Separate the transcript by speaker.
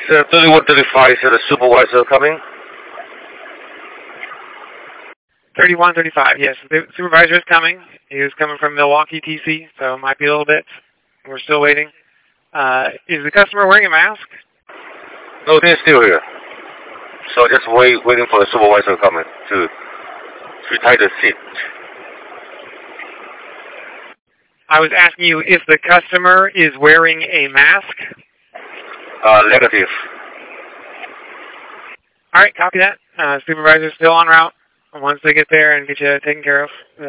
Speaker 1: 3135, is the supervisor coming?
Speaker 2: 3135, yes. The supervisor is coming. He was coming from Milwaukee, TC, so it might be a little bit. We're still waiting. Is the customer wearing a mask?
Speaker 1: No, they're still here. So just waiting for the supervisor coming to retie the seat.
Speaker 2: I was asking you if the customer is wearing a mask.
Speaker 1: Negative.
Speaker 2: All right, copy that. Supervisor's still en route. Once they get there and get you taken care of,